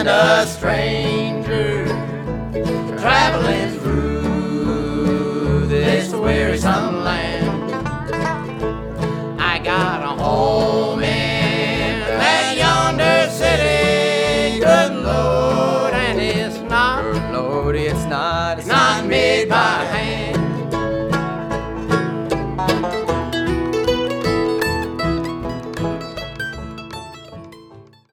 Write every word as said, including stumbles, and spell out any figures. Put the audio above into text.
and a stranger traveling through this wearisome land. I got a home in that yonder city, good Lord, and it's not, Good Lord, it's not, it's not made by hand.